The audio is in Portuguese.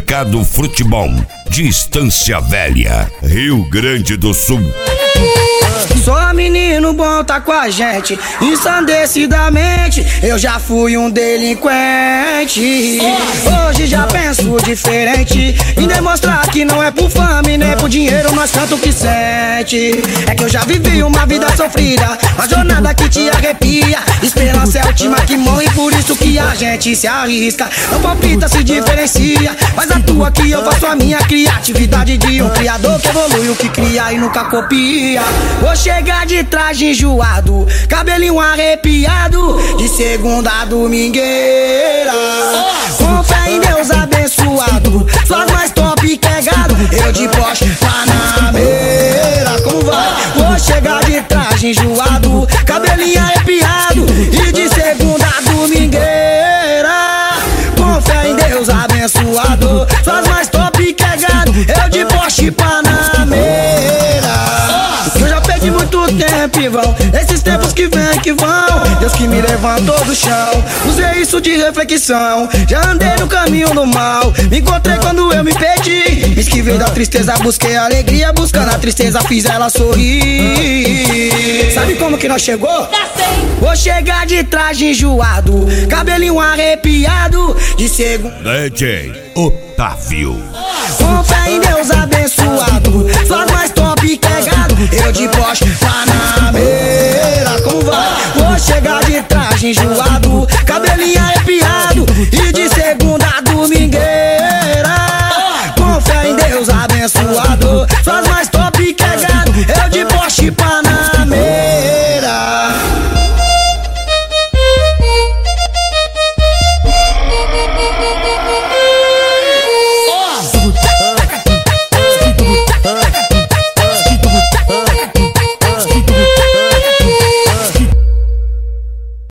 Supermercado Frutibom, de Estância Velha, Rio Grande do Sul. Só menino bom tá com a gente, ensandecidamente eu já fui um delinquente. Hoje já penso diferente, em demonstrar que não é por fama e nem por dinheiro nós canta o que sente. É que eu já vivi uma vida sofrida, uma jornada que te arrepia. Esperança é a última que morre, por isso que a gente se arrisca. Não palpita, se diferencia, mas atua que eu faço a minha criatividade de um criador que evolui o que cria e nunca copia. Vou chegar de traje enjoado, cabelinho arrepiado, de segunda a domingueira. Com fé em Deus abençoado, suas mais top que é gado, eu de Porsche Panameira. Como vai? Vou chegar de traje enjoado, cabelinho arrepiado, e de segunda a domingueira. Com fé em Deus abençoado, suas mais top que é gado, eu de Porsche Panameira. Eu já perdi muito tempo e vão esses tempos que vem que vão. Deus que me levantou do chão, usei isso de reflexão. Já andei no caminho do mal, me encontrei quando eu me perdi. Esquivei da tristeza, busquei a alegria, buscando a tristeza fiz ela sorrir. Sabe como que nós chegou? Vou chegar de traje enjoado, cabelinho arrepiado, de segunda. DJ Otávio. Com fé em Deus abençoado, suas mais top que é gado, eu de Porsche Panameira. Como vai? Vou chegar de traje enjoado, cabelinho